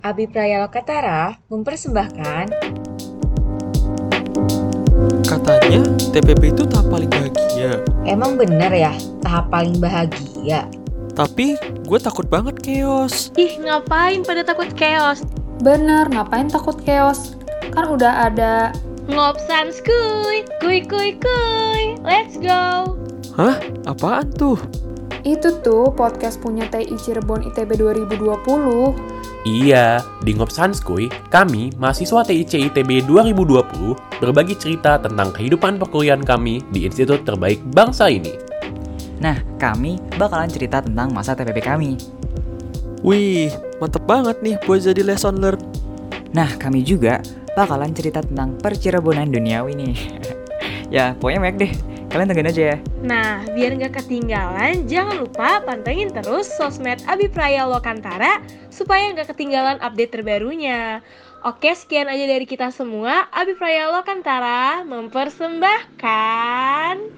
Abi Praya Lokatara mempersembahkan Katanya TPP itu tahap paling bahagia. emang bener ya tahap paling bahagia. Tapi gue takut banget chaos. Ih, ngapain pada takut chaos? Bener, ngapain takut chaos? Kan udah ada. Ngopsan skuy, kuy kuy kuy. Let's go. Hah? Apaan tuh? Itu tuh podcast punya TI Cirebon ITB 2020. Iya, di Ngopsanskuy, kami, mahasiswa TIC ITB 2020, berbagi cerita tentang kehidupan perkuliahan kami di institut terbaik bangsa ini. Nah, kami bakalan cerita tentang masa TPP kami. Wih, mantep banget nih buat jadi lesson learn. Nah, kami juga bakalan cerita tentang percirebonan duniawi nih. Ya, pokoknya banyak deh. Kalian tungguin aja ya. Nah, biar nggak ketinggalan, jangan lupa pantengin terus sosmed Abi Praya Lokantara supaya nggak ketinggalan update terbarunya. Oke, sekian aja dari kita semua. Abi Praya Lokantara mempersembahkan